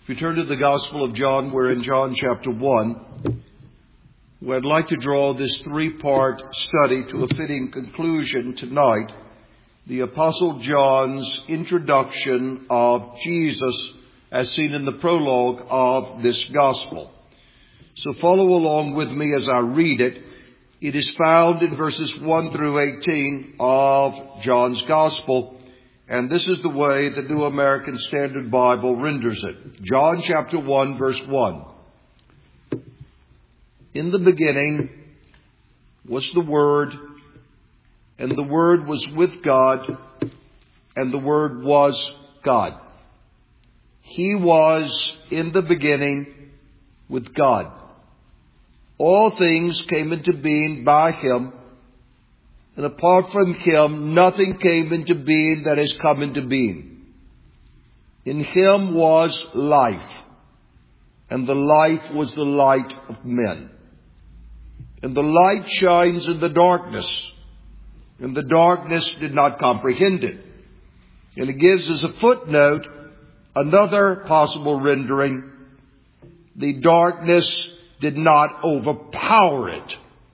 If you turn to the Gospel of John, we're in John chapter 1, where I'd like to draw this three-part study to a fitting conclusion tonight, the Apostle John's introduction of Jesus as seen in the prologue of this Gospel. So follow along with me as I read it. It is found in verses 1 through 18 of John's Gospel. And this is the way the New American Standard Bible renders it. John chapter 1, verse 1. In the beginning was the Word, and the Word was with God, and the Word was God. He was in the beginning with God. All things came into being by Him, and apart from Him, nothing came into being that has come into being. In Him was life, and the life was the light of men. And the light shines in the darkness, and the darkness did not comprehend it. And it gives as a footnote another possible rendering: the darkness did not overpower it.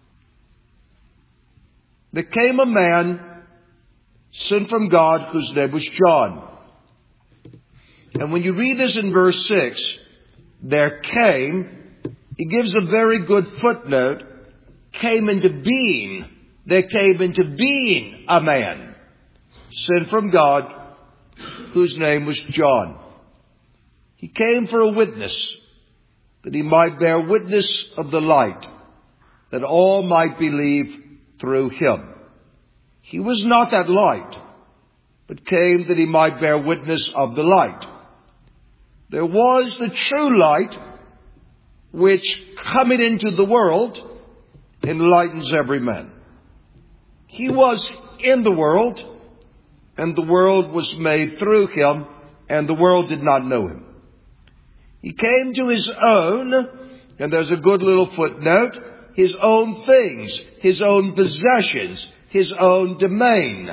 There came a man sent from God whose name was John. And when you read this in verse 6, there came, he gives a very good footnote, came into being. There came into being a man sent from God whose name was John. He came for a witness, that he might bear witness of the light, that all might believe through him. He was not that light, but came that he might bear witness of the light. There was the true light, which coming into the world enlightens every man. He was in the world, and the world was made through him, and the world did not know him. He came to his own, and there's a good little footnote, his own things, his own possessions, his own domain.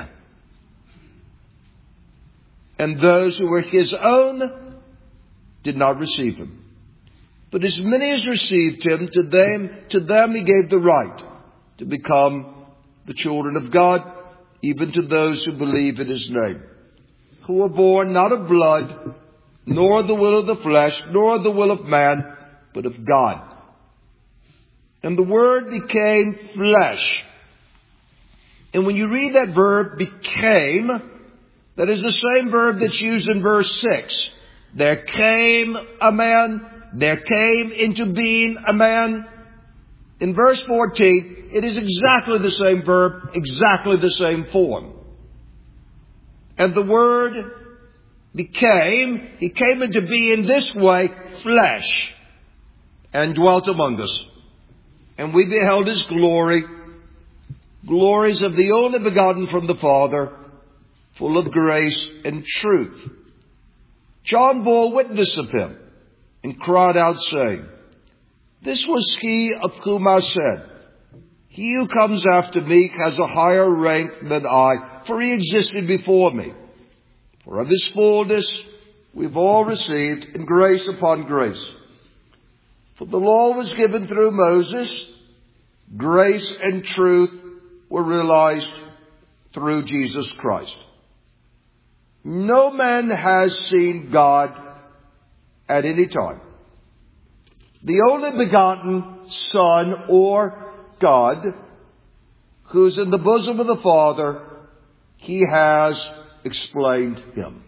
And those who were his own did not receive him. But as many as received him, to them he gave the right to become the children of God, even to those who believe in his name, who were born not of blood, nor the will of the flesh, nor the will of man, but of God. And the Word became flesh. And when you read that verb, became, that is the same verb that's used in verse 6. There came a man. There came into being a man. In verse 14, it is exactly the same verb, exactly the same form. And the Word became, He came into being this way, flesh, and dwelt among us. And we beheld His glory, glories of the only begotten from the Father, full of grace and truth. John bore witness of Him, and cried out, saying, This was He of whom I said, He who comes after me has a higher rank than I, for He existed before me. For of His fullness we've all received, and grace upon grace. For the law was given through Moses, grace and truth were realized through Jesus Christ. No man has seen God at any time. The only begotten Son, or God, who's in the bosom of the Father, He has explained Him.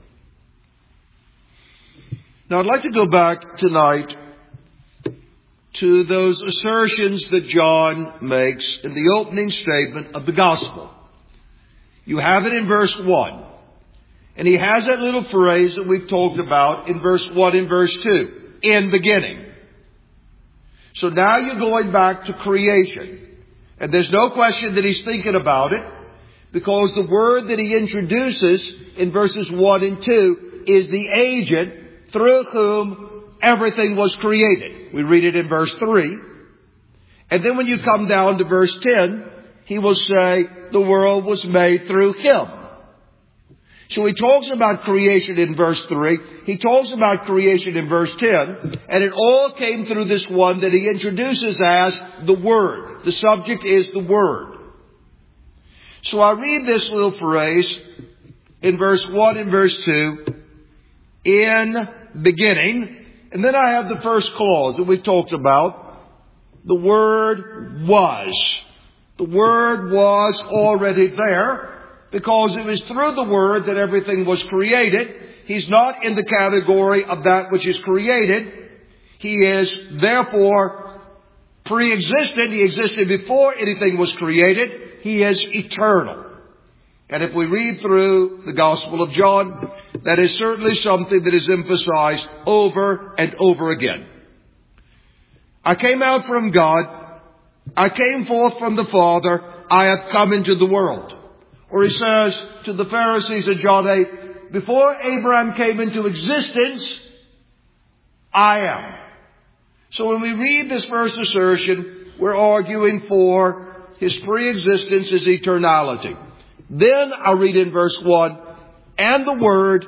Now I'd like to go back tonight to those assertions that John makes in the opening statement of the Gospel. You have it in verse 1. And he has that little phrase that we've talked about in verse 1 and verse 2. In beginning. So now you're going back to creation. And there's no question that he's thinking about it, because the word that he introduces in verses 1 and 2 is the agent through whom everything was created. We read it in verse 3. And then when you come down to verse 10, he will say the world was made through Him. So he talks about creation in verse 3. He talks about creation in verse 10. And it all came through this one that he introduces as the Word. The subject is the Word. So I read this little phrase in verse 1 and verse 2. In beginning. And then I have the first clause that we talked about. The Word was. The Word was already there. Because it was through the Word that everything was created. He's not in the category of that which is created. He is therefore pre-existent. He existed before anything was created. He is eternal. And if we read through the Gospel of John, that is certainly something that is emphasized over and over again. I came out from God. I came forth from the Father. I have come into the world. Or he says to the Pharisees in John 8, before Abraham came into existence, I am. So when we read this first assertion, we're arguing for his pre-existence, his eternality. Then I read in verse 1, and the Word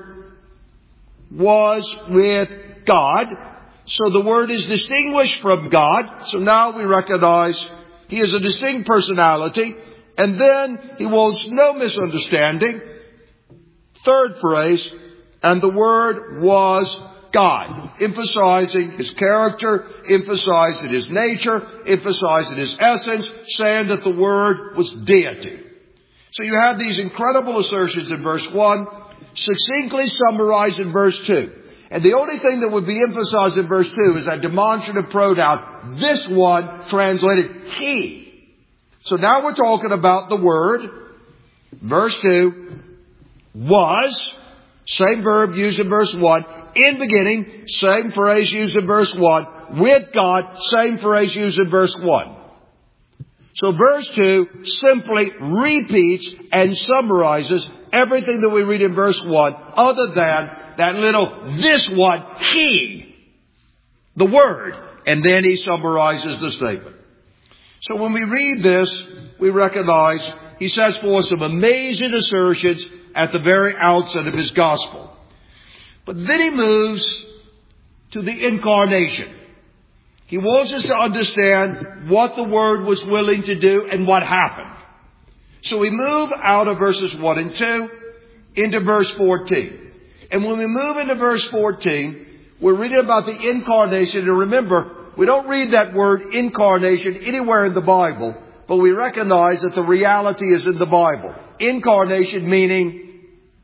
was with God. So the Word is distinguished from God. So now we recognize he is a distinct personality. And then he wants no misunderstanding. Third phrase, and the Word was God. Emphasizing his character, emphasizing his nature, emphasizing his essence, saying that the Word was deity. So you have these incredible assertions in verse 1, succinctly summarized in verse 2. And the only thing that would be emphasized in verse 2 is that demonstrative pronoun, this one, translated he. So now we're talking about the Word. Verse 2, was, same verb used in verse 1. In beginning, same phrase used in verse 1. With God, same phrase used in verse 1. So verse 2 simply repeats and summarizes everything that we read in verse 1, other than that little, this one, he, the Word. And then he summarizes the statement. So when we read this, we recognize he sets forth some amazing assertions at the very outset of his gospel. But then he moves to the incarnation. He wants us to understand what the Word was willing to do and what happened. So we move out of verses 1 and 2 into verse 14. And when we move into verse 14, we're reading about the incarnation. And remember, we don't read that word incarnation anywhere in the Bible, but we recognize that the reality is in the Bible. Incarnation meaning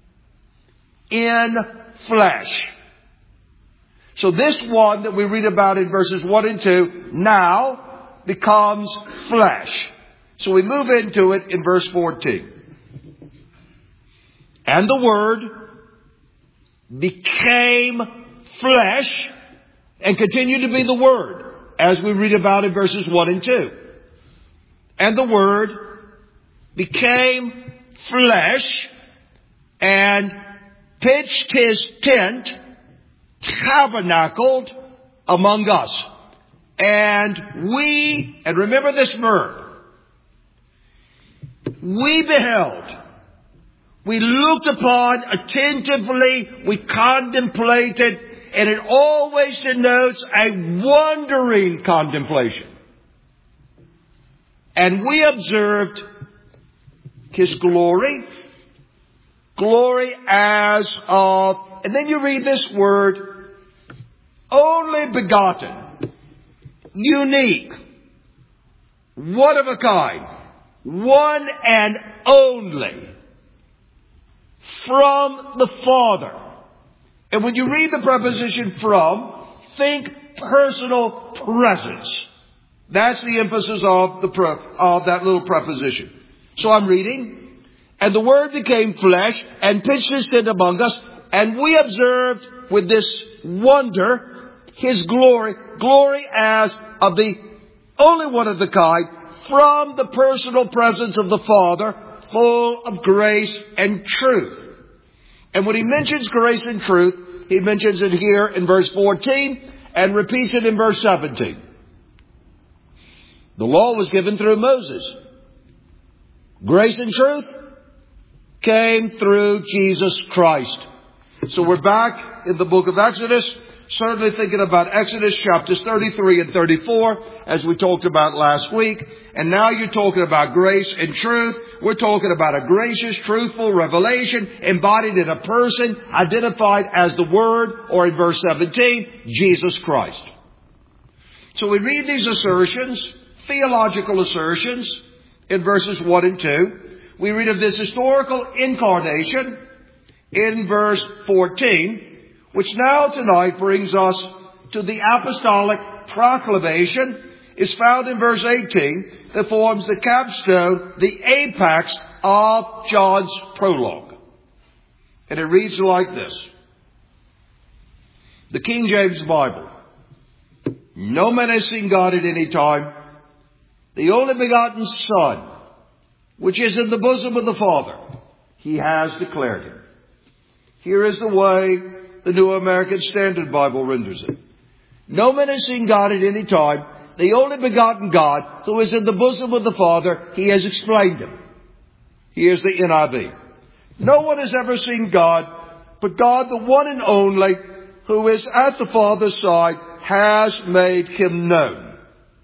in flesh. So this one that we read about in verses 1 and 2 now becomes flesh. So we move into it in verse 14. And the Word became flesh and continued to be the Word, as we read about in verses 1 and 2. And the Word became flesh and pitched his tent, tabernacled among us. And remember this verb, we beheld, we looked upon attentively, we contemplated, and it always denotes a wondering contemplation. And we observed his glory as of, and then you read this word, only begotten, unique, one of a kind, one and only, from the Father. And when you read the preposition from, think personal presence. That's the emphasis of that little preposition. So I'm reading, and the Word became flesh and pitched his tent among us, and we observed with this wonder his glory as of the only one of the kind, from the personal presence of the Father, full of grace and truth. And when he mentions grace and truth, he mentions it here in verse 14 and repeats it in verse 17. The law was given through Moses. Grace and truth came through Jesus Christ. So we're back in the book of Exodus, certainly thinking about Exodus chapters 33 and 34, as we talked about last week. And now you're talking about grace and truth. We're talking about a gracious, truthful revelation embodied in a person identified as the Word, or in verse 17, Jesus Christ. So we read these assertions, theological assertions, in verses 1 and 2. We read of this historical incarnation in verse 14, which now tonight brings us to the apostolic proclamation, is found in verse 18, that forms the capstone, the apex of John's prologue. And it reads like this. The King James Bible. No man has seen God at any time. The only begotten Son, which is in the bosom of the Father, He has declared Him. Here is the way the New American Standard Bible renders it. No man has seen God at any time. The only begotten God, who is in the bosom of the Father, He has explained Him. Here's the NIV. No one has ever seen God, but God, the one and only, who is at the Father's side, has made Him known.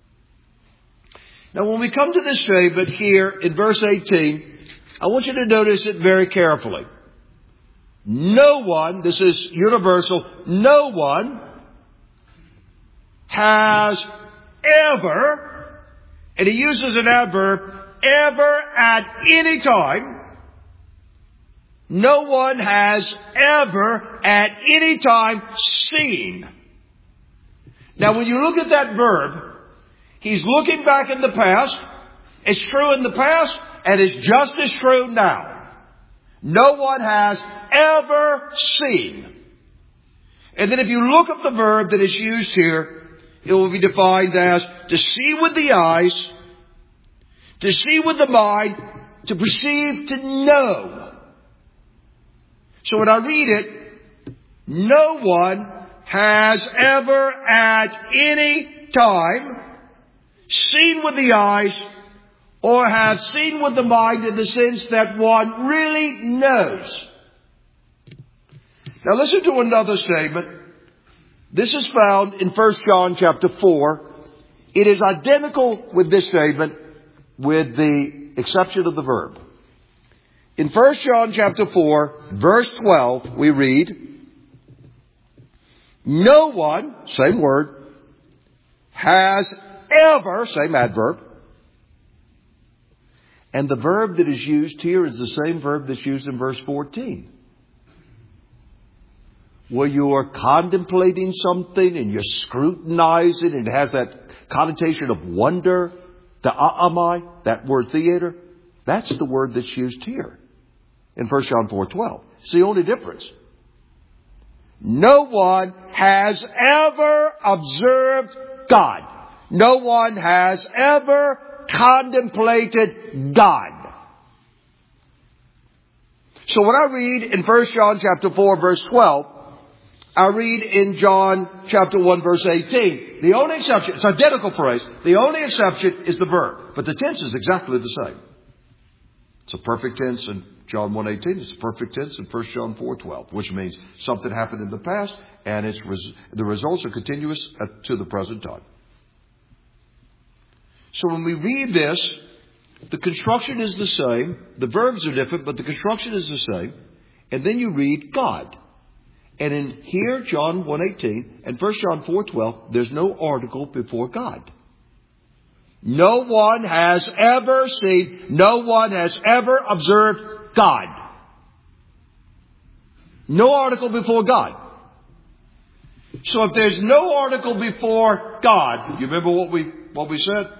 Now when we come to this statement here in verse 18, I want you to notice it very carefully. No one, this is universal, no one has ever, and he uses an adverb, ever at any time. No one has ever at any time seen. Now when you look at that verb, he's looking back in the past. It's true in the past, and it's just as true now. No one has ever seen. And then if you look up the verb that is used here, it will be defined as to see with the eyes, to see with the mind, to perceive, to know. So when I read it, no one has ever at any time seen with the eyes or have seen with the mind, in the sense that one really knows. Now listen to another statement. This is found in 1 John chapter 4. It is identical with this statement, with the exception of the verb. In 1 John chapter 4, verse 12, we read, no one, same word, has ever, same adverb, and the verb that is used here is the same verb that's used in verse 14. Where you are contemplating something and you're scrutinizing, and it has that connotation of wonder, the a'amai, that word theater, that's the word that's used here in 1 John 4:12. It's the only difference. No one has ever observed God. No one has ever contemplated God. So when I read in 1 John chapter 4 verse 12, I read in John chapter 1 verse 18. The only exception, it's identical phrase, the only exception is the verb. But the tense is exactly the same. It's a perfect tense in John 1:18. It's a perfect tense in 1 John 4:12, which means something happened in the past and the results are continuous to the present time. So when we read this, the construction is the same. The verbs are different, but the construction is the same. And then you read God. And in here, John 1:18 and 1 John 4:12, there's no article before God. No one has ever seen, no one has ever observed God. No article before God. So if there's no article before God, you remember what we said?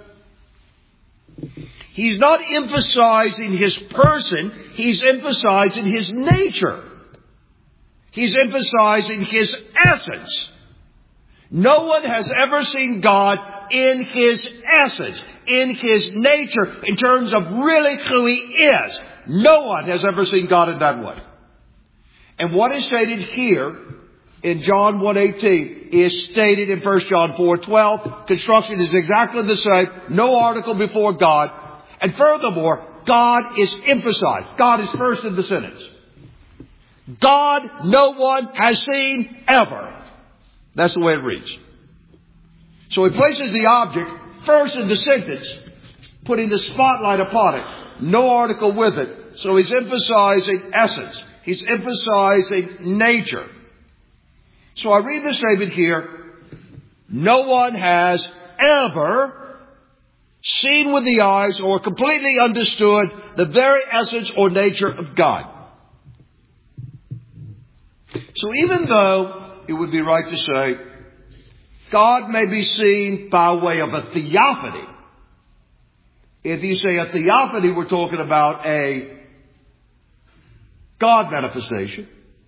He's not emphasizing His person, He's emphasizing His nature. He's emphasizing His essence. No one has ever seen God in His essence, in His nature, in terms of really who He is. No one has ever seen God in that way. And what is stated here in John 1:18 is stated in 1 John 4:12. Construction is exactly the same. No article before God. And furthermore, God is emphasized. God is first in the sentence. God no one has seen ever. That's the way it reads. So he places the object first in the sentence, putting the spotlight upon it. No article with it. So he's emphasizing essence. He's emphasizing nature. So I read the statement here. No one has ever seen with the eyes or completely understood the very essence or nature of God. So even though it would be right to say God may be seen by way of a theophany. If you say a theophany, we're talking about a God manifestation.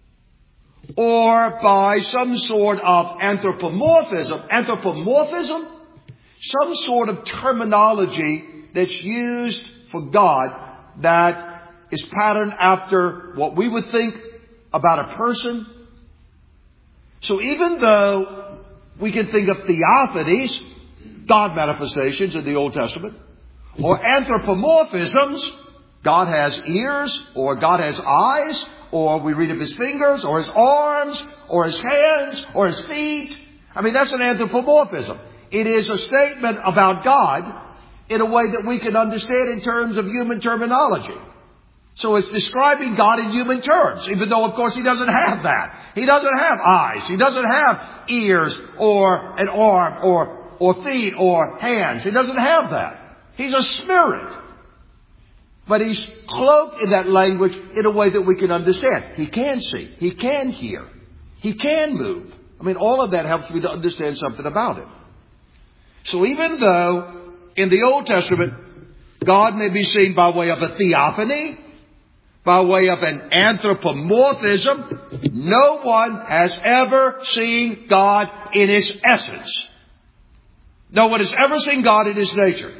Or by some sort of anthropomorphism. Anthropomorphism? Some sort of terminology that's used for God that is patterned after what we would think about a person. So even though we can think of theophanies, God manifestations in the Old Testament, or anthropomorphisms, God has ears, or God has eyes, or we read of His fingers, or His arms, or His hands, or His feet. I mean, that's an anthropomorphism. It is a statement about God in a way that we can understand in terms of human terminology. So it's describing God in human terms, even though, of course, He doesn't have that. He doesn't have eyes. He doesn't have ears, or an arm, or feet, or hands. He doesn't have that. He's a spirit. But He's cloaked in that language in a way that we can understand. He can see. He can hear. He can move. I mean, all of that helps me to understand something about Him. So even though in the Old Testament, God may be seen by way of a theophany, by way of an anthropomorphism, no one has ever seen God in His essence. No one has ever seen God in His nature.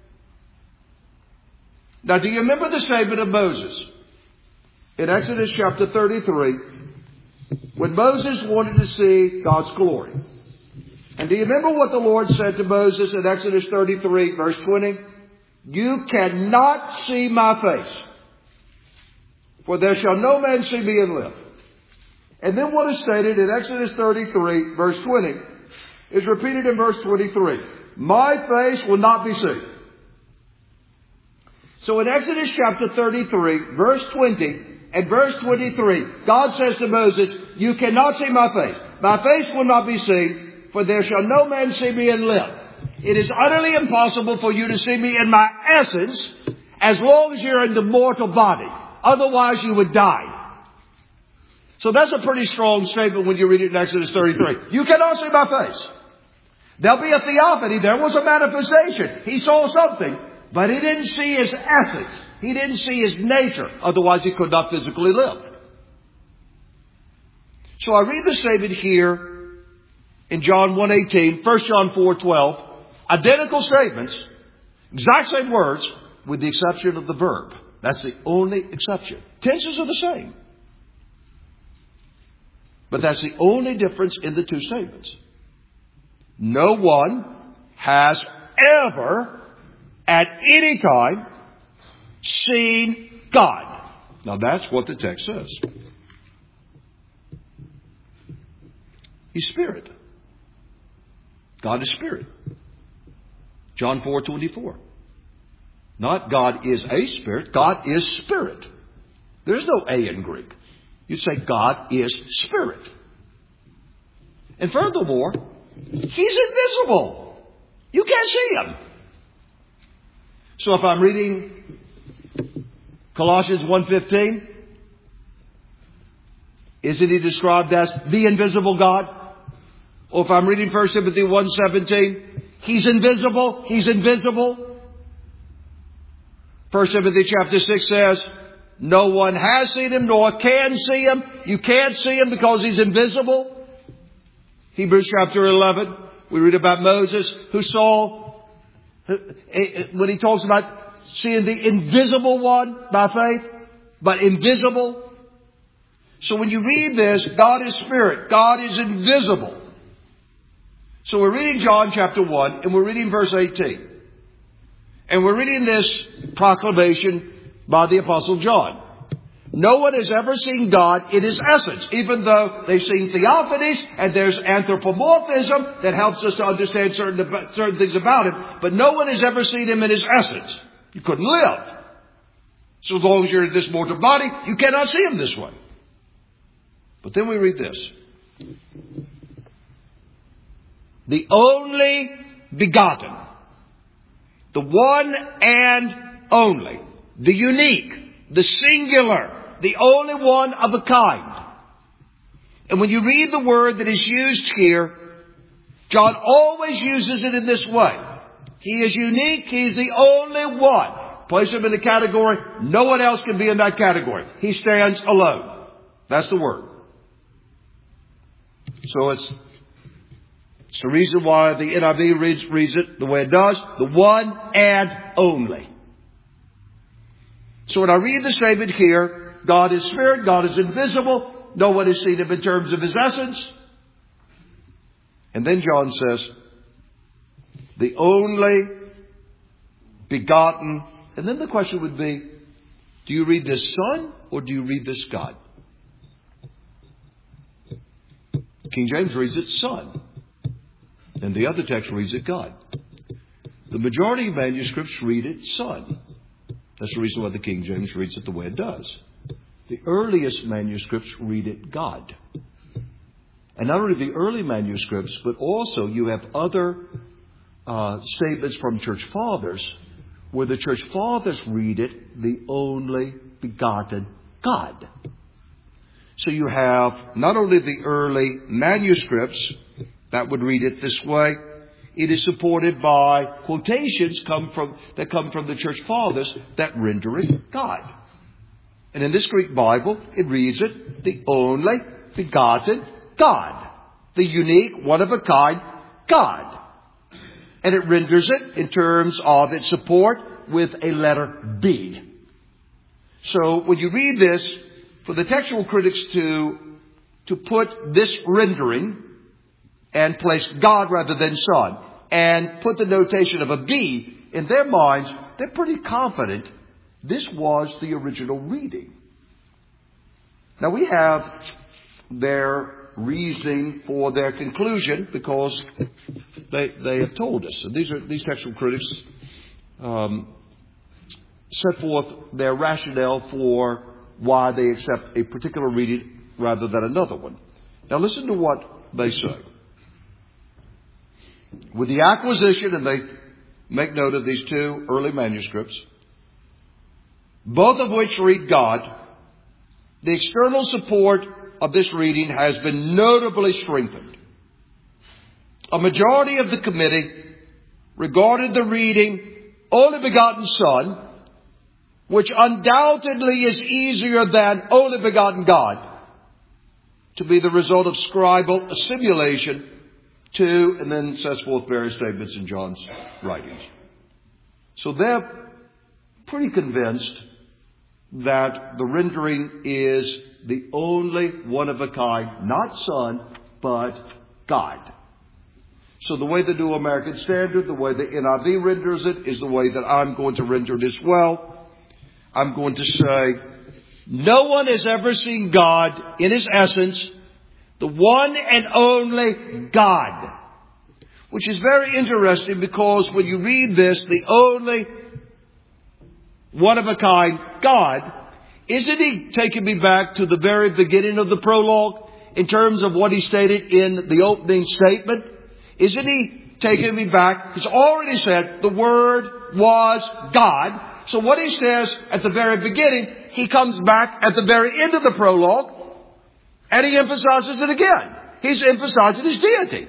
Now, do you remember the statement of Moses in Exodus chapter 33 when Moses wanted to see God's glory? And do you remember what the Lord said to Moses in Exodus 33 verse 20? You cannot see my face, for there shall no man see me and live. And then what is stated in Exodus 33 verse 20 is repeated in verse 23. My face will not be seen. So in Exodus chapter 33, verse 20 and verse 23, God says to Moses, you cannot see my face. My face will not be seen, for there shall no man see me and live. It is utterly impossible for you to see me in my essence as long as you're in the mortal body. Otherwise you would die. So that's a pretty strong statement when you read it in Exodus 33. You cannot see my face. There'll be a theophany. There was a manifestation. He saw something. But he didn't see His essence. He didn't see His nature. Otherwise he could not physically live. So I read the statement here in John 1:18, 1 John 4:12. Identical statements, exact same words, with the exception of the verb. That's the only exception. Tenses are the same. But that's the only difference in the two statements. No one has ever at any time seen God. Now that's what the text says. He's spirit. God is spirit. John 4:24. Not God is a spirit. God is spirit. There's no A in Greek. You'd say God is spirit. And furthermore, He's invisible. You can't see Him. So if I'm reading Colossians 1:15, isn't He described as the invisible God? Or if I'm reading 1 Timothy 1:17, He's invisible. He's invisible. 1 Timothy chapter 6 says, no one has seen Him nor can see Him. You can't see Him because He's invisible. Hebrews chapter 11, we read about Moses who saw, when he talks about seeing the invisible one by faith, but invisible. So when you read this, God is spirit. God is invisible. So we're reading John chapter 1 and we're reading verse 18. And we're reading this proclamation by the Apostle John. No one has ever seen God in His essence, even though they've seen theophanies and there's anthropomorphism that helps us to understand certain things about Him. But no one has ever seen Him in His essence. You couldn't live. So as long as you're in this mortal body, you cannot see Him this way. But then we read this. The only begotten, the one and only, the unique, the singular, the only one of a kind. And when you read the word that is used here, John always uses it in this way. He is unique. He is the only one. Place him in a category. No one else can be in that category. He stands alone. That's the word. So it's the reason why the NIV reads it the way it does. The one and only. So when I read the statement here, God is spirit, God is invisible, no one has seen Him in terms of His essence. And then John says, the only begotten. And then the question would be, do you read this Son or do you read this God? King James reads it Son. And the other text reads it God. The majority of manuscripts read it Son. That's the reason why the King James reads it the way it does. The earliest manuscripts read it God. And not only the early manuscripts, but also you have other statements from church fathers where the church fathers read it the only begotten God. So you have not only the early manuscripts that would read it this way, it is supported by quotations that come from the church fathers that render it God. And in this Greek Bible, it reads it the only begotten God. The unique, one of a kind God. And it renders it in terms of its support with a letter B. So when you read this, for the textual critics to put this rendering and place God rather than Son, and put the notation of a B in their minds, they're pretty confident this was the original reading. Now we have their reasoning for their conclusion because they have told us. So these textual critics set forth their rationale for why they accept a particular reading rather than another one. Now listen to what they say. With the acquisition, and they make note of these two early manuscripts, both of which read God, the external support of this reading has been notably strengthened. A majority of the committee regarded the reading only begotten Son, which undoubtedly is easier than only begotten God, to be the result of scribal assimilation to, and then sets forth various statements in John's writings. So they're pretty convinced that the rendering is the only one of a kind, not Son, but God. So the way the New American Standard, the way the NIV renders it, is the way that I'm going to render it as well. I'm going to say, no one has ever seen God in His essence, the one and only God. Which is very interesting because when you read this, the only one of a kind God, isn't He taking me back to the very beginning of the prologue in terms of what He stated in the opening statement? Isn't He taking me back? He's already said the Word was God. So what He says at the very beginning, He comes back at the very end of the prologue and He emphasizes it again. He's emphasizing His deity.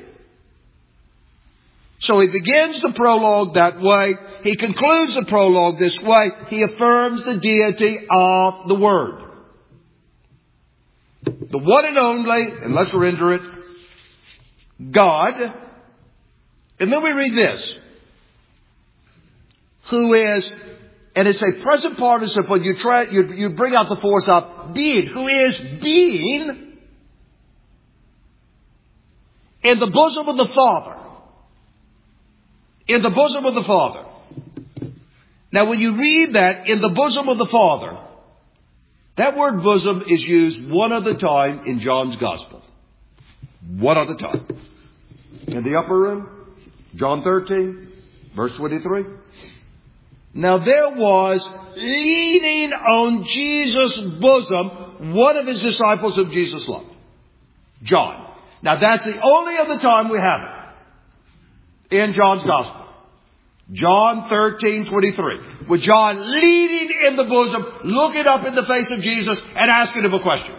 So He begins the prologue that way. He concludes the prologue this way. He affirms the deity of the Word. The one and only, and let's render it, God. And then we read this. Who is, and it's a present participle, you bring out the force of being. Who is being in the bosom of the Father. In the bosom of the Father. Now when you read that, in the bosom of the Father, that word bosom is used one other time in John's Gospel. One other time. In the upper room, John 13, verse 23. Now there was leaning on Jesus' bosom one of his disciples whom Jesus loved. John. Now that's the only other time we have it in John's Gospel. John 13:23. With John leaning in the bosom, looking up in the face of Jesus and asking him a question.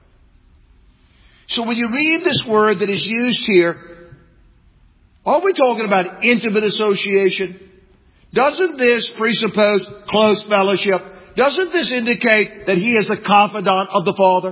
So when you read this word that is used here, are we talking about intimate association? Doesn't this presuppose close fellowship? Doesn't this indicate that he is the confidant of the Father?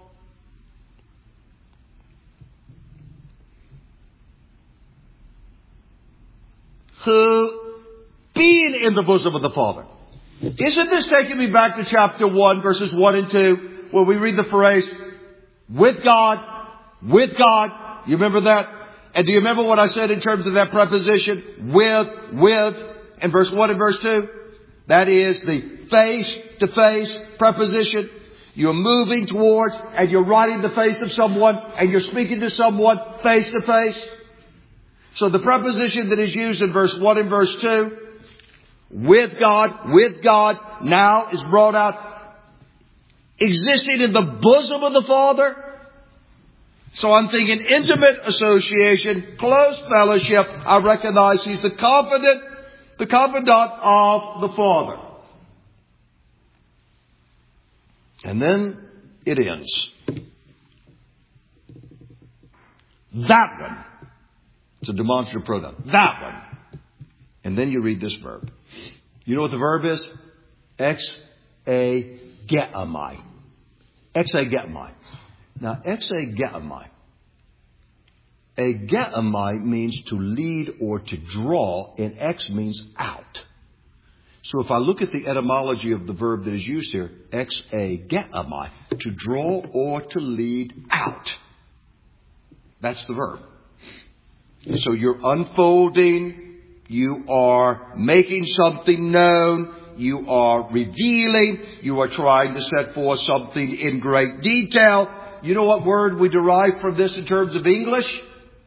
Who, being in the bosom of the Father. Isn't this taking me back to chapter 1, verses 1 and 2, where we read the phrase, with God, with God. You remember that? And do you remember what I said in terms of that preposition? With, in verse 1 and verse 2? That is the face-to-face preposition. You're moving towards and you're right in the face of someone and you're speaking to someone face-to-face. So the preposition that is used in verse 1 and verse 2, with God, now is brought out, existing in the bosom of the Father. So I'm thinking intimate association, close fellowship. I recognize he's the confidant of the Father. And then it ends. That one. It's a demonstrative pronoun. That one. And then you read this verb. You know what the verb is? Exagetamai. Exagetamai. Now, exagetamai. Agetamai means to lead or to draw, and ex means out. So if I look at the etymology of the verb that is used here, exagetamai, to draw or to lead out. That's the verb. So you're unfolding, you are making something known, you are revealing, you are trying to set forth something in great detail. You know what word we derive from this in terms of English?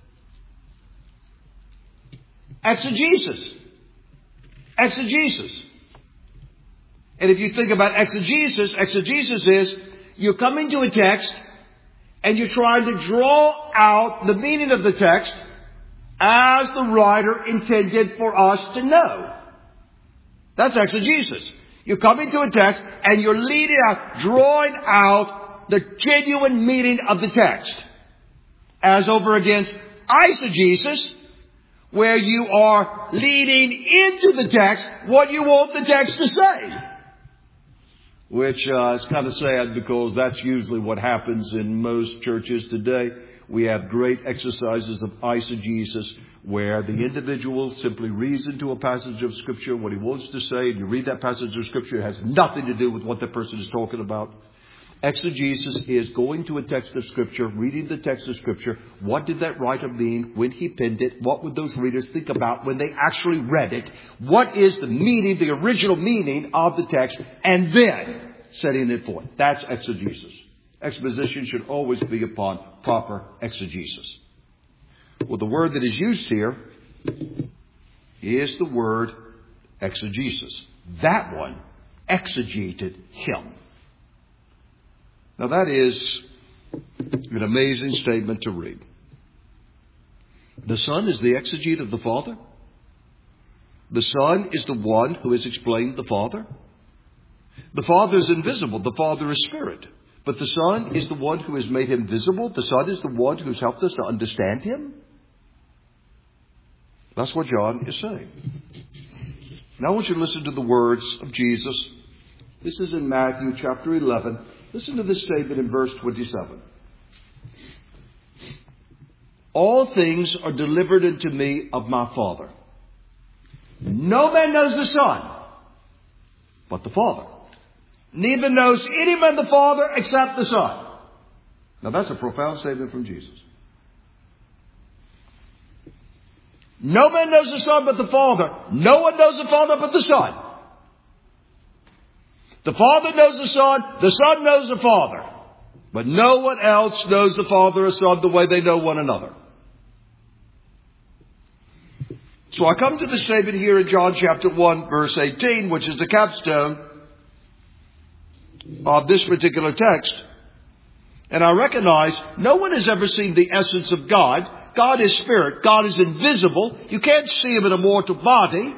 Exegesis. Exegesis. And if you think about exegesis is you're coming to a text and you're trying to draw out the meaning of the text as the writer intended for us to know. That's exegesis. You're coming to a text and you're leading out, drawing out the genuine meaning of the text. As over against eisegesis, where you are leading into the text what you want the text to say. Which is kind of sad because that's usually what happens in most churches today. We have great exercises of eisegesis where the individual simply reads into a passage of Scripture what he wants to say, and you read that passage of Scripture. It has nothing to do with what the person is talking about. Exegesis is going to a text of Scripture, reading the text of Scripture. What did that writer mean when he penned it? What would those readers think about when they actually read it? What is the meaning, the original meaning of the text? And then setting it forth. That's exegesis. Exposition should always be upon proper exegesis. Well, the word that is used here is the word exegesis. That one exegeted him. Now that is an amazing statement to read. The Son is the exegete of the Father. The Son is the one who has explained the Father. The Father is invisible. The Father is Spirit. But the Son is the one who has made him visible. The Son is the one who has helped us to understand him. That's what John is saying. Now I want you to listen to the words of Jesus. This is in Matthew chapter 11. Listen to this statement in verse 27. All things are delivered unto me of my Father. No man knows the Son, but the Father. Neither knows any man the Father except the Son. Now that's a profound statement from Jesus. No man knows the Son but the Father. No one knows the Father but the Son. The Father knows the Son knows the Father. But no one else knows the Father or Son the way they know one another. So I come to the statement here in John chapter 1, verse 18, which is the capstone of this particular text. And I recognize no one has ever seen the essence of God. God is spirit. God is invisible. You can't see him in a mortal body.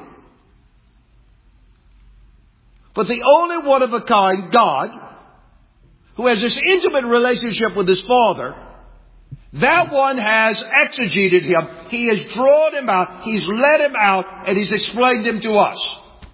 But the only one of a kind God, who has this intimate relationship with his Father, that one has exegeted him. He has drawn him out. He's led him out, and he's explained him to us.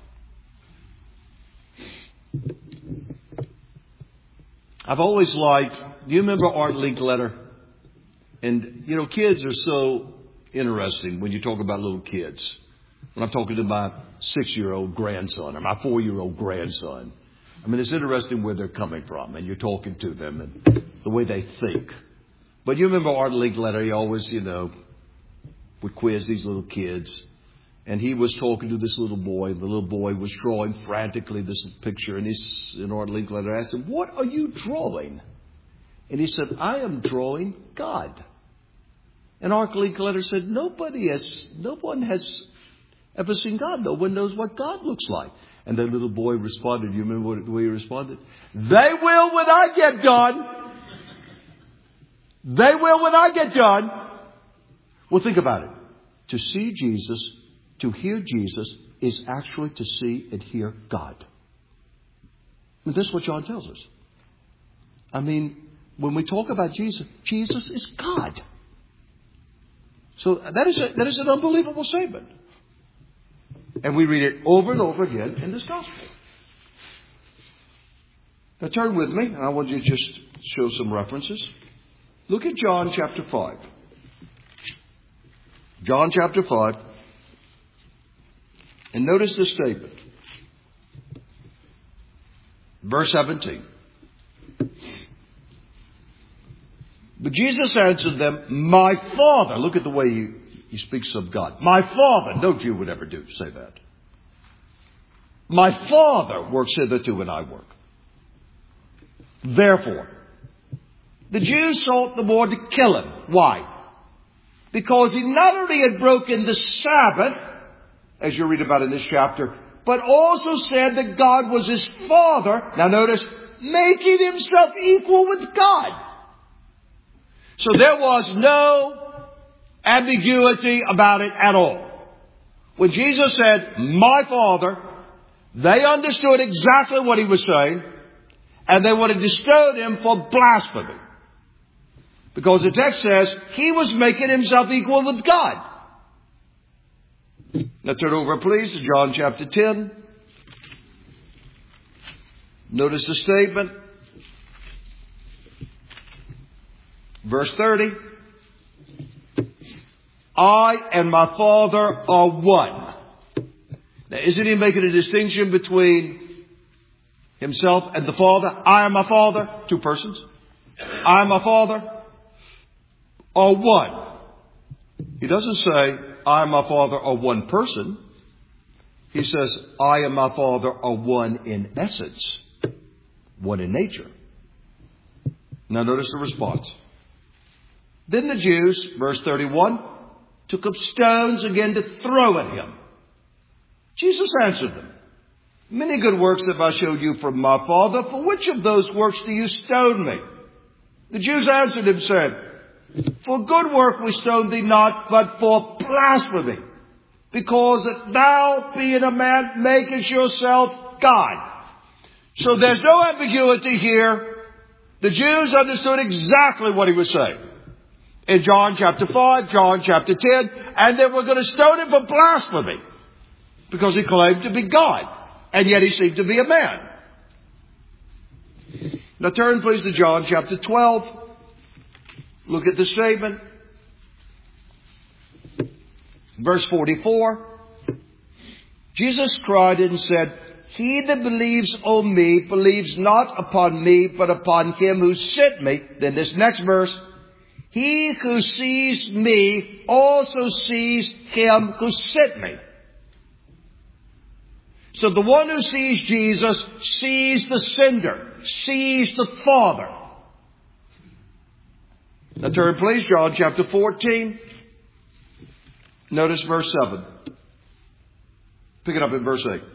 I've always liked, do you remember Art Linkletter? And, you know, kids are so interesting when you talk about little kids. When I'm talking to my 6-year-old grandson or my 4-year-old grandson, I mean, it's interesting where they're coming from, and you're talking to them and the way they think. But you remember Art Linkletter, he always, you know, would quiz these little kids. And he was talking to this little boy. The little boy was drawing frantically this picture. And Art Linkletter asked him, "What are you drawing?" And he said, "I am drawing God." And Art Linkletter said, no one has ever seen God. No one knows what God looks like. And the little boy responded. You remember the way he responded? "They will when I get done. They will when I get done." Well, think about it. To see Jesus, to hear Jesus, is actually to see and hear God. And this is what John tells us. I mean, when we talk about Jesus, Jesus is God. So that is an unbelievable statement. And we read it over and over again in this gospel. Now turn with me, and I want you to just show some references. Look at John chapter 5. John chapter 5. And notice this statement. Verse 17. But Jesus answered them, "My Father," look at the way he speaks of God. "My Father," no Jew would ever say that. "My Father works hitherto and I work." Therefore, the Jews sought the more to kill him. Why? Because he not only had broken the Sabbath, as you read about in this chapter, but also said that God was his Father. Now notice, making himself equal with God. So there was no ambiguity about it at all. When Jesus said, "My Father," they understood exactly what he was saying, and they would have stoned him for blasphemy. Because the text says he was making himself equal with God. Now turn over, please, to John chapter 10. Notice the statement. Verse 30. "I and my Father are one." Now, isn't he making a distinction between himself and the Father? I and my Father, two persons. I and my Father are one. He doesn't say, "I and my Father are one person." He says, "I and my Father are one in essence, one in nature." Now notice the response. Then the Jews, verse 31, took up stones again to throw at him. Jesus answered them, "Many good works have I showed you from my Father. For which of those works do you stone me?" The Jews answered him, saying, "For good work we stone thee not, but for blasphemy, because that thou, being a man, makest yourself God." So there's no ambiguity here. The Jews understood exactly what he was saying. In John chapter 5, John chapter 10, and they were going to stone him for blasphemy, because he claimed to be God, and yet he seemed to be a man. Now turn please to John chapter 12. Look at the statement. Verse 44. Jesus cried and said, "He that believes on me believes not upon me, but upon him who sent me." Then this next verse. "He who sees me also sees him who sent me." So the one who sees Jesus sees the sender, sees the Father. Now turn please, John chapter 14. Notice verse 7. Pick it up in verse 8.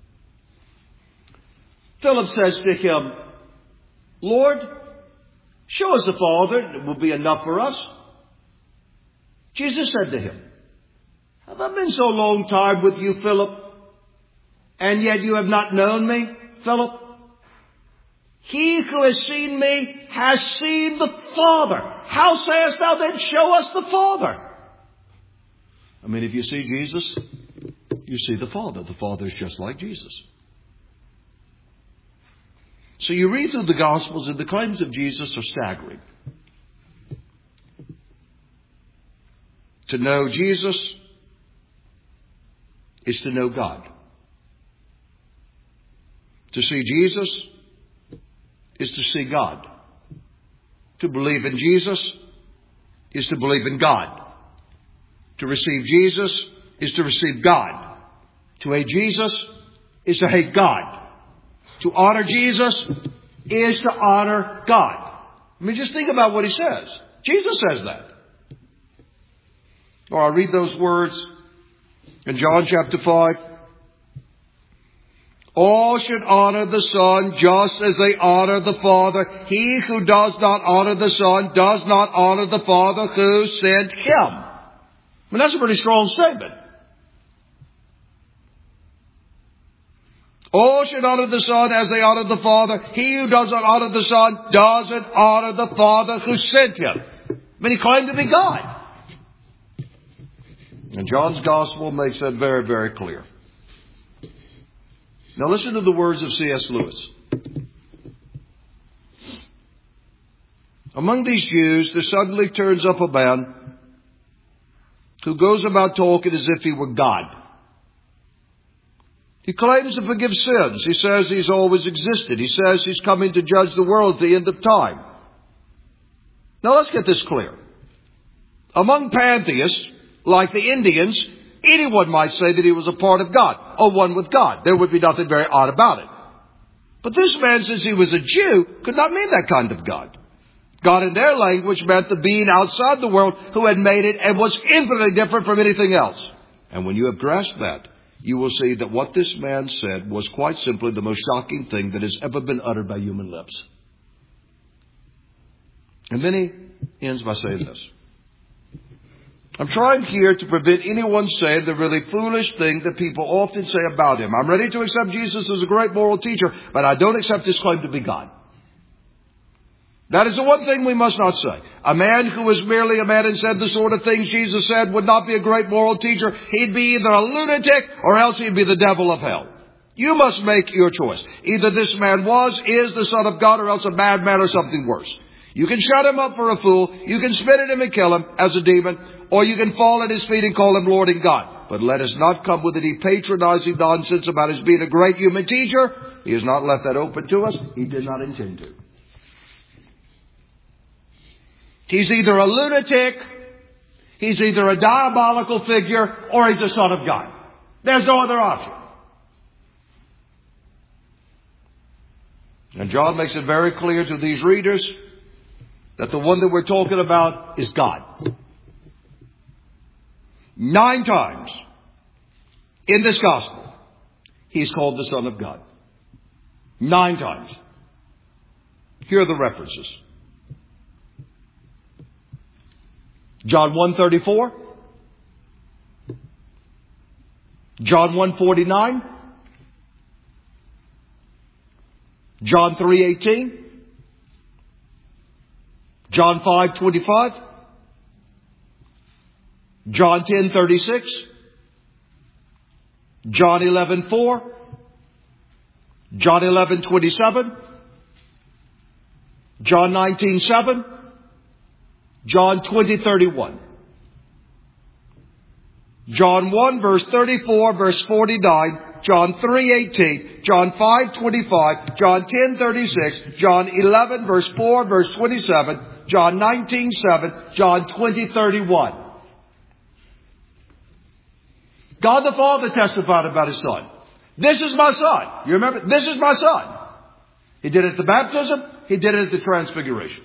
Philip says to him, Lord, show us the Father, and it will be enough for us. Jesus said to him, have I been so long time with you, Philip, and yet you have not known me, Philip? He who has seen me has seen the Father. How sayest thou then, show us the Father? I mean, if you see Jesus, you see the Father. The Father is just like Jesus. So you read through the Gospels and the claims of Jesus are staggering. To know Jesus is to know God. To see Jesus is to see God. To believe in Jesus is to believe in God. To receive Jesus is to receive God. To hate Jesus is to hate God. To honor Jesus is to honor God. I mean, just think about what he says. Jesus says that. Or I'll read those words in John chapter 5. All should honor the Son just as they honor the Father. He who does not honor the Son does not honor the Father who sent him. I mean, that's a pretty strong statement. All should honor the Son as they honor the Father. He who does not honor the Son doesn't honor the Father who sent him. I mean, he claimed to be God. And John's Gospel makes that very, very clear. Now listen to the words of C.S. Lewis. Among these Jews, there suddenly turns up a man who goes about talking as if he were God. He claims to forgive sins. He says he's always existed. He says he's coming to judge the world at the end of time. Now let's get this clear. Among pantheists, like the Indians, anyone might say that he was a part of God, or one with God. There would be nothing very odd about it. But this man, since he was a Jew, could not mean that kind of God. God in their language meant the being outside the world who had made it and was infinitely different from anything else. And when you have grasped that, you will see that what this man said was quite simply the most shocking thing that has ever been uttered by human lips. And then he ends by saying this. I'm trying here to prevent anyone saying the really foolish thing that people often say about him. I'm ready to accept Jesus as a great moral teacher, but I don't accept his claim to be God. That is the one thing we must not say. A man who was merely a man and said the sort of things Jesus said would not be a great moral teacher. He'd be either a lunatic or else he'd be the devil of hell. You must make your choice. Either this man is the Son of God, or else a madman or something worse. You can shut him up for a fool. You can spit at him and kill him as a demon. Or you can fall at his feet and call him Lord and God. But let us not come with any patronizing nonsense about his being a great human teacher. He has not left that open to us. He did not intend to. He's either a lunatic, he's either a diabolical figure, or he's a son of God. There's no other option. And John makes it very clear to these readers that the one that we're talking about is God. 9 times in this gospel, he's called the Son of God. 9 times. Here are the references. John 1:34, John 1:49, John 3:18, John 5:25, John 10:36, John 11:4, John 11:27, John 19:7, John 20:31. John 1 verse 34, verse 49, John 3:18, John 5:25, John 10:36, John 11 verse 4, verse 27, John 19:7, John 20:31. God the Father testified about his Son. This is my son. You remember? This is my son. He did it at the baptism. He did it at the transfiguration.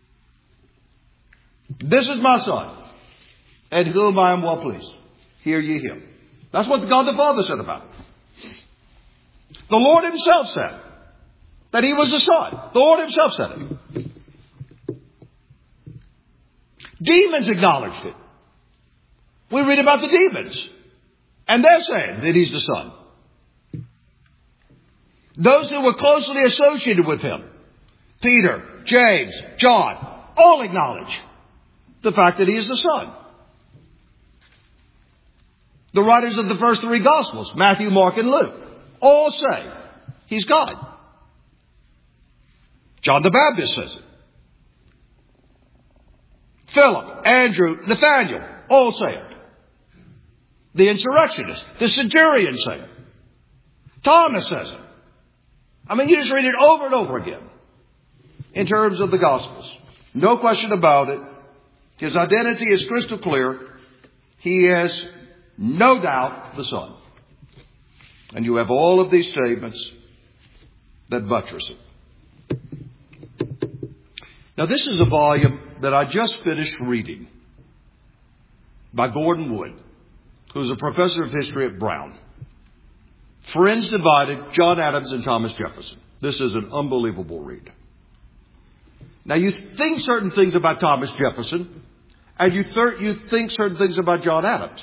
This is my son, in whom I am well pleased. Hear ye him. That's what God the Father said about it. The Lord himself said that he was the Son. The Lord himself said it. Demons acknowledged it. We read about the demons, and they're saying that he's the Son. Those who were closely associated with him, Peter, James, John, all acknowledge the fact that he is the Son. The writers of the first three Gospels, Matthew, Mark, and Luke, all say he's God. John the Baptist says it. Philip, Andrew, Nathaniel, all say it. The insurrectionists, the centurion say it. Thomas says it. I mean, you just read it over and over again in terms of the Gospels. No question about it. His identity is crystal clear. He is no doubt the Son. And you have all of these statements that buttress it. Now, this is a volume that I just finished reading by Gordon Wood, who's a professor of history at Brown. Friends Divided, John Adams and Thomas Jefferson. This is an unbelievable read. Now, you think certain things about Thomas Jefferson, and you think certain things about John Adams.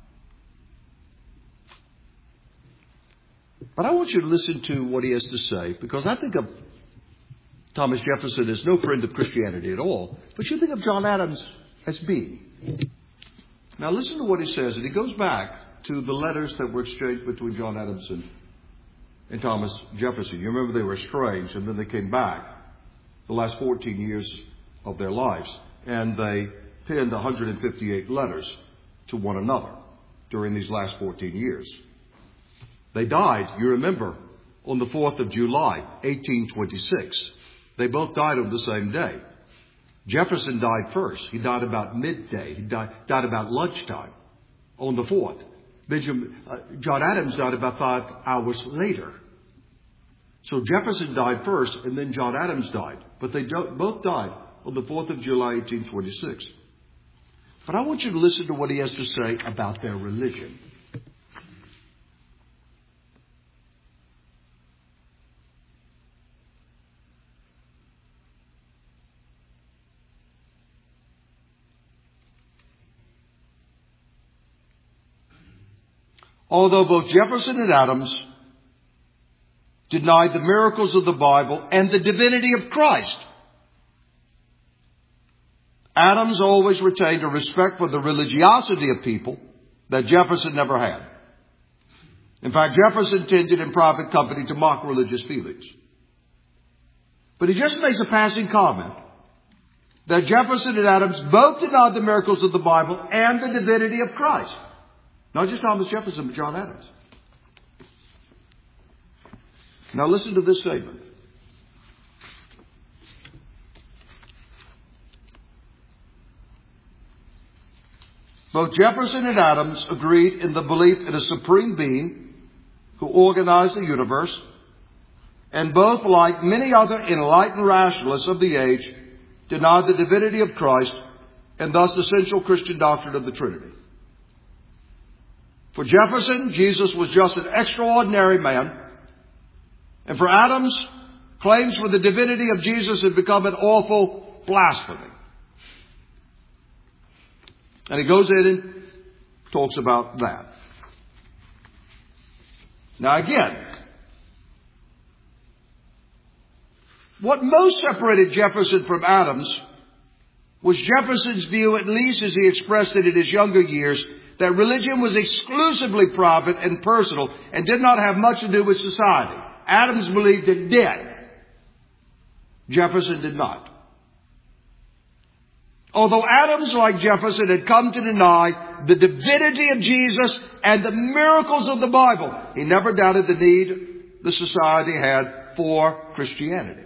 But I want you to listen to what he has to say, because I think of Thomas Jefferson as no friend of Christianity at all, but you think of John Adams as being. Now listen to what he says, and he goes back to the letters that were exchanged between John Adams and Thomas Jefferson. You remember they were estranged, and then they came back the last 14 years of their lives, and they penned 158 letters to one another during these last 14 years. They died, you remember, on the 4th of July, 1826. They both died on the same day. Jefferson died first. He died about midday. He died about lunchtime on the 4th. John Adams died about 5 hours later. So Jefferson died first, and then John Adams died. But they both died on the 4th of July, 1826. But I want you to listen to what he has to say about their religion. Although both Jefferson and Adams denied the miracles of the Bible and the divinity of Christ, Adams always retained a respect for the religiosity of people that Jefferson never had. In fact, Jefferson tended in private company to mock religious feelings. But he just makes a passing comment that Jefferson and Adams both denied the miracles of the Bible and the divinity of Christ. Not just Thomas Jefferson, but John Adams. Now listen to this statement. Both Jefferson and Adams agreed in the belief in a supreme being who organized the universe, and both, like many other enlightened rationalists of the age, denied the divinity of Christ and thus the essential Christian doctrine of the Trinity. For Jefferson, Jesus was just an extraordinary man. And for Adams, claims for the divinity of Jesus had become an awful blasphemy. And he goes in and talks about that. Now again, what most separated Jefferson from Adams was Jefferson's view, at least as he expressed it in his younger years, that religion was exclusively private and personal and did not have much to do with society. Adams believed it did. Jefferson did not. Although Adams, like Jefferson, had come to deny the divinity of Jesus and the miracles of the Bible, he never doubted the need the society had for Christianity.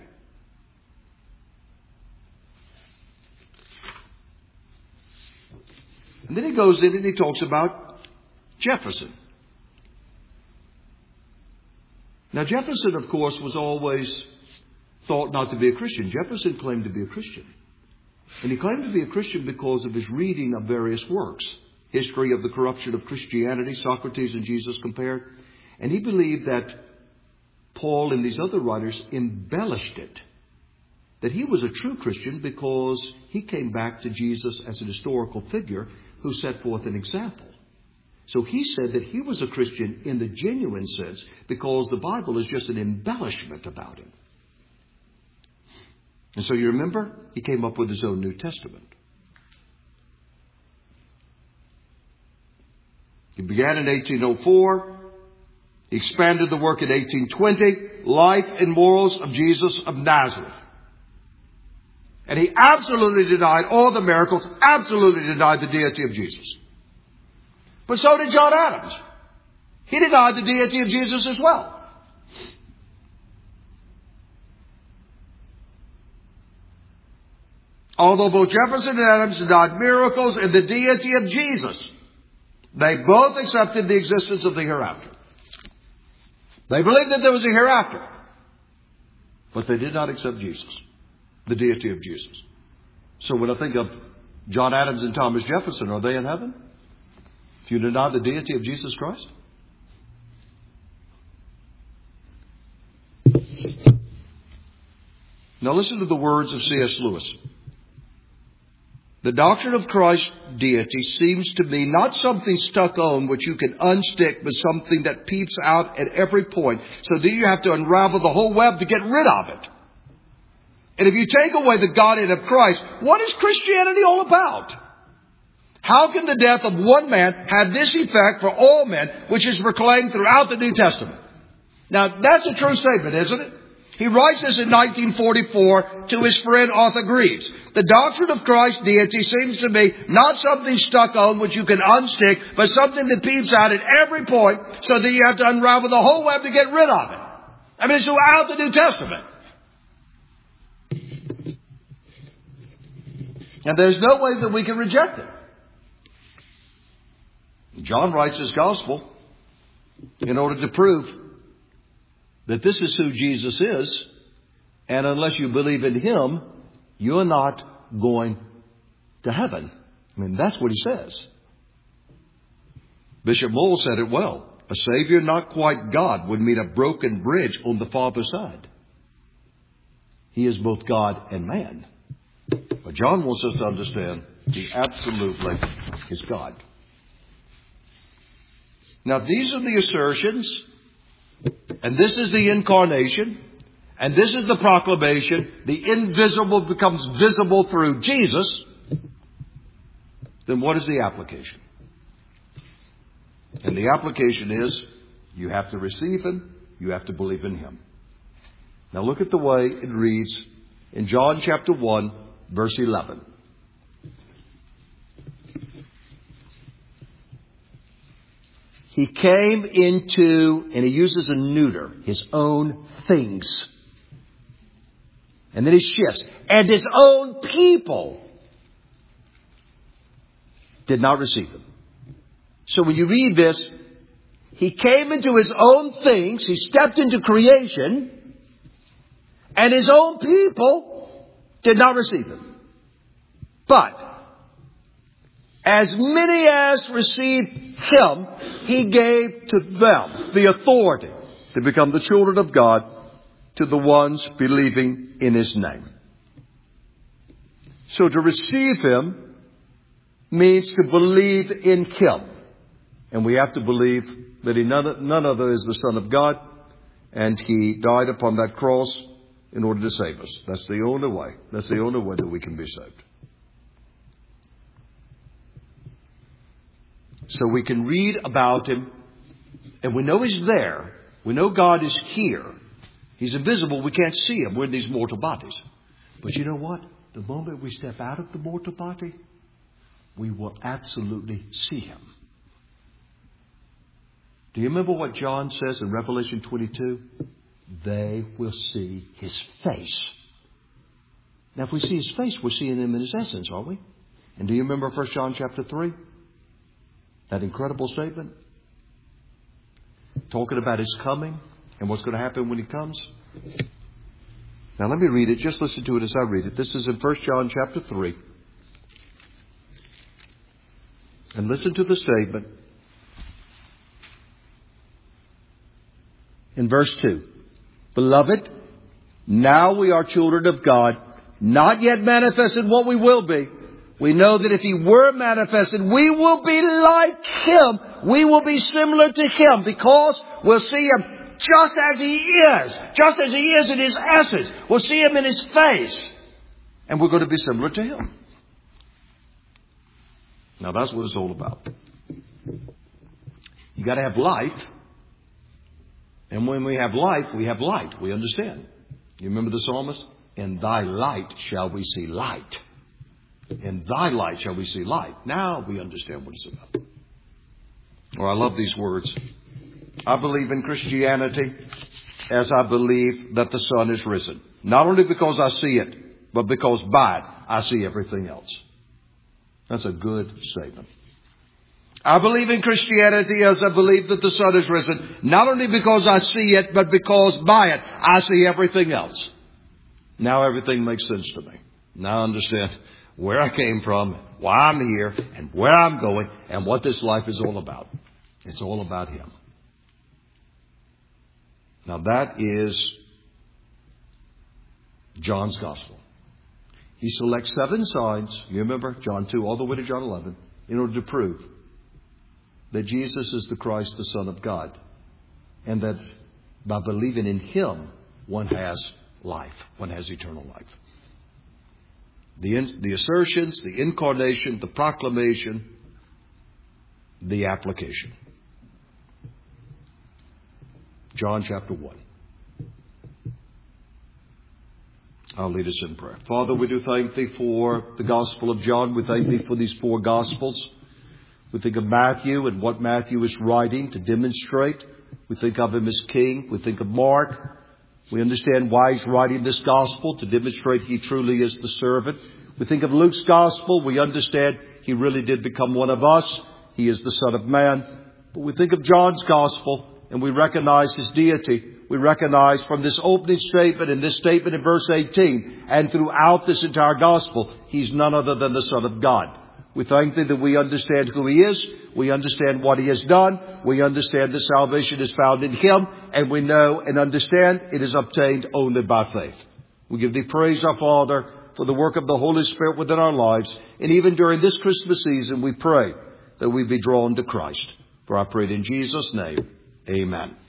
And then he goes in and he talks about Jefferson. Now, Jefferson, of course, was always thought not to be a Christian. Jefferson claimed to be a Christian. And he claimed to be a Christian because of his reading of various works. History of the Corruption of Christianity, Socrates and Jesus Compared. And he believed that Paul and these other writers embellished it. That he was a true Christian because he came back to Jesus as an historical figure who set forth an example. So he said that he was a Christian in the genuine sense because the Bible is just an embellishment about him. And so you remember, he came up with his own New Testament. He began in 1804. He expanded the work in 1820. Life and Morals of Jesus of Nazareth. And he absolutely denied all the miracles, absolutely denied the deity of Jesus. But so did John Adams. He denied the deity of Jesus as well. Although both Jefferson and Adams denied miracles and the deity of Jesus, they both accepted the existence of the hereafter. They believed that there was a hereafter. But they did not accept Jesus, the deity of Jesus. So when I think of John Adams and Thomas Jefferson, are they in heaven? If you deny the deity of Jesus Christ? Now listen to the words of C.S. Lewis. The doctrine of Christ's deity seems to me not something stuck on which you can unstick, but something that peeps out at every point, so that you have to unravel the whole web to get rid of it. And if you take away the Godhead of Christ, what is Christianity all about? How can the death of one man have this effect for all men, which is proclaimed throughout the New Testament? Now, that's a true statement, isn't it? He writes this in 1944 to his friend Arthur Greaves. The doctrine of Christ's deity seems to me not something stuck on which you can unstick, but something that peeps out at every point, so that you have to unravel the whole web to get rid of it. I mean, it's throughout the New Testament. And there's no way that we can reject it. John writes his gospel in order to prove that this is who Jesus is, and unless you believe in Him, you're not going to heaven. I mean, that's what he says. Bishop Moule said it well. A Savior not quite God would mean a broken bridge on the Father's side. He is both God and man. But John wants us to understand He absolutely is God. Now, these are the assertions, and this is the incarnation, and this is the proclamation. The invisible becomes visible through Jesus. Then what is the application? And the application is, you have to receive Him, you have to believe in Him. Now look at the way it reads in John chapter 1, verse 11. He came into, and he uses a neuter, His own things. And then he shifts. And His own people did not receive Him. So when you read this, He came into His own things. He stepped into creation. And His own people did not receive Him. But as many as received Him, He gave to them the authority to become the children of God, to the ones believing in His name. So to receive Him means to believe in Him. And we have to believe that He none other is the Son of God, and He died upon that cross in order to save us. That's the only way. That's the only way that we can be saved. So we can read about Him, and we know He's there. We know God is here. He's invisible. We can't see Him. We're in these mortal bodies. But you know what? The moment we step out of the mortal body, we will absolutely see Him. Do you remember what John says in Revelation 22? They will see His face. Now, if we see His face, we're seeing Him in His essence, aren't we? And do you remember 1 John chapter 3? That incredible statement? Talking about His coming. And what's going to happen when He comes? Now let me read it. Just listen to it as I read it. This is in 1 John chapter 3. And listen to the statement. In verse 2. Beloved, now we are children of God, not yet manifested what we will be. We know that if He were manifested, we will be like Him. We will be similar to Him because we'll see Him just as He is. Just as He is in His essence. We'll see Him in His face. And we're going to be similar to Him. Now that's what it's all about. You got to have life. And when we have life, we have light. We understand. You remember the psalmist? In Thy light shall we see light. In Thy light shall we see light. Now we understand what it's about. Oh, I love these words. I believe in Christianity as I believe that the sun is risen. Not only because I see it, but because by it I see everything else. That's a good statement. I believe in Christianity as I believe that the sun is risen. Not only because I see it, but because by it I see everything else. Now everything makes sense to me. Now I understand where I came from, why I'm here, and where I'm going, and what this life is all about. It's all about Him. Now that is John's Gospel. He selects 7 signs, you remember, John 2 all the way to John 11, in order to prove that Jesus is the Christ, the Son of God. And that by believing in Him, one has life. One has eternal life. The assertions, the incarnation, the proclamation, the application. John chapter 1. I'll lead us in prayer. Father, we do thank Thee for the Gospel of John. We thank Thee for these 4 Gospels. We think of Matthew and what Matthew is writing to demonstrate. We think of him as king. We think of Mark. We understand why he's writing this Gospel, to demonstrate he truly is the servant. We think of Luke's Gospel. We understand he really did become one of us. He is the Son of Man. But we think of John's Gospel and we recognize His deity. We recognize from this opening statement and this statement in verse 18 and throughout this entire Gospel, He's none other than the Son of God. We thank Thee that we understand who He is. We understand what He has done. We understand that salvation is found in Him. And we know and understand it is obtained only by faith. We give Thee praise, our Father, for the work of the Holy Spirit within our lives. And even during this Christmas season, we pray that we be drawn to Christ. For I pray it in Jesus' name. Amen.